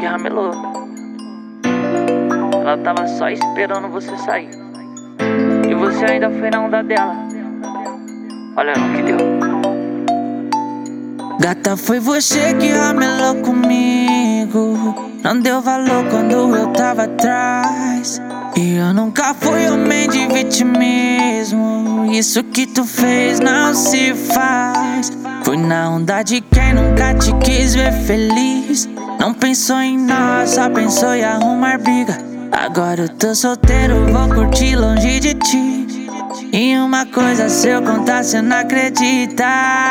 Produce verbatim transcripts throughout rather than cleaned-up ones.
ramelou. Ela tava só esperando você sair, e você ainda foi na onda dela. Olha no que deu. Gata, foi você que ramelou comigo. Não deu valor quando eu tava atrás. E eu nunca fui homem de vitimismo. Isso que tu fez não se faz. Fui na onda de quem nunca te quis ver feliz. Não pensou em nós, só pensou em arrumar briga. Agora eu tô solteiro, vou curtir longe de ti. E uma coisa, se eu contar cê não acredita.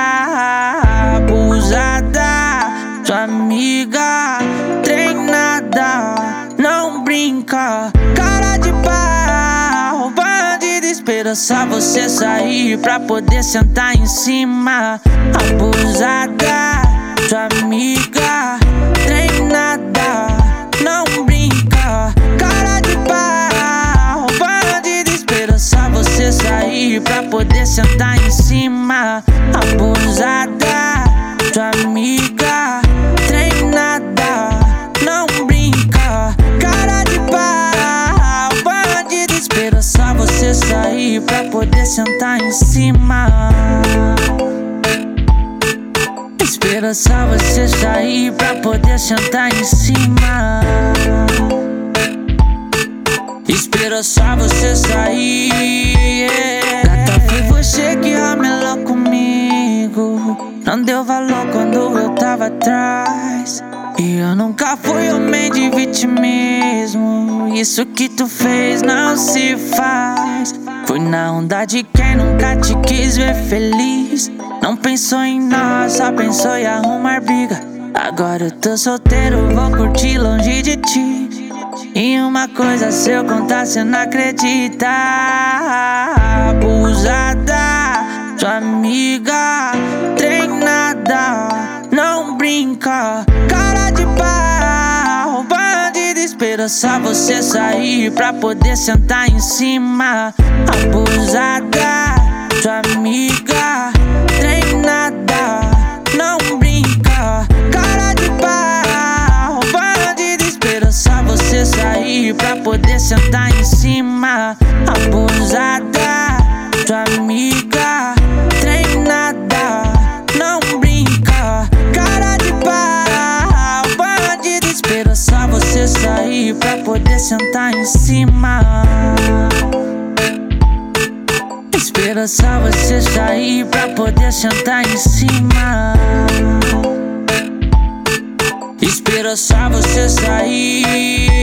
Abusada, sua amiga treinada, não brinca. Cara de pau, bandido, espera só você sair pra poder sentar em cima. Abusada, sua amiga treinada, não brinca. Cara de pau, bandido, espera só você sair pra poder sentar em cima. Abusada, sua amiga treinada, não brinca. Cara de pau, bandido, espera só você sair pra poder sentar em cima. Espera só você sair pra poder sentar em cima. Espera só você sair, yeah. Gata, foi você que ramelou comigo. Não deu valor quando eu tava atrás. E eu nunca fui homem de vitimismo. Isso que tu fez não se faz. Fui na onda de quem nunca te quis ver feliz. Não pensou em nós, só pensou em arrumar briga. Agora eu tô solteiro, vou curtir longe de ti. E uma coisa, se eu contar cê não acredita. Abusada, sua amiga treinada, não brinca. Cara de pau, bandido, espera só você sair pra poder sentar em cima. Abusada, sua amiga treinada, não brinca. Cara de pau, bandido, espera só você sair pra poder sentar em cima. Abusada, sua amiga treinada, não brinca. Cara de pau, bandido, espera só você sair pra poder sentar em cima. Espera só você sair pra poder sentar em cima. Espera só você sair.